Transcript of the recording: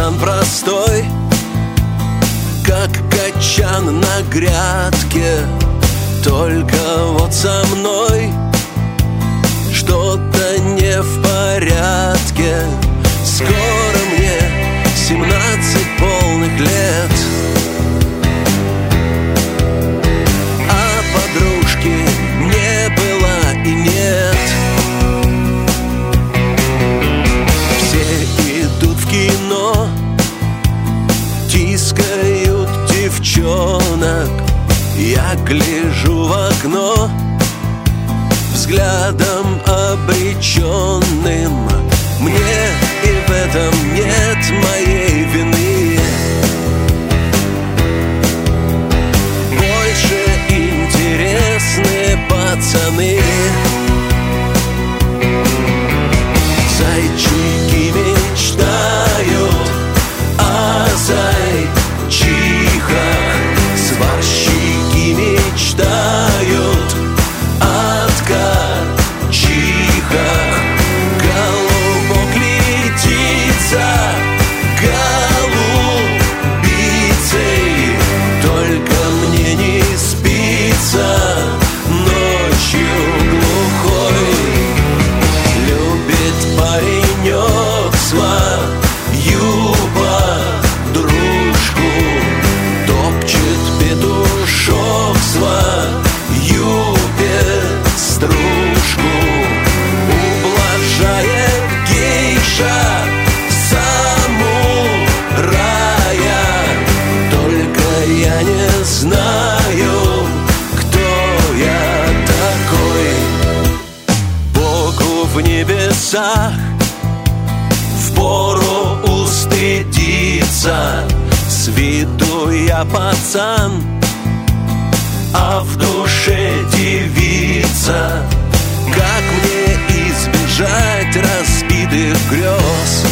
пацан простой, как качан на грядке. Только вот со мной что-то не в порядке. Скоро мне 17 полных лет, а подружки не было и нет. Все идут в кино, тискают девчонок. Я гляжу в окно взглядом обреченным. Мне и в этом нет моей вины. Больше интересны пацаны. Зайчики мечтают о зайчихах, сварщики мечтают о ткачихах. Голубок летится голубицей, только мне не спится ночью глухой. Любит паренек свою подружку, топчет петушок свою пеструшку. Ублажает гейша самурая, только я не знаю, кто я такой. Богу в небесах впору устыдиться. С виду я пацан, а в душе девица. Как мне избежать разбитых грез?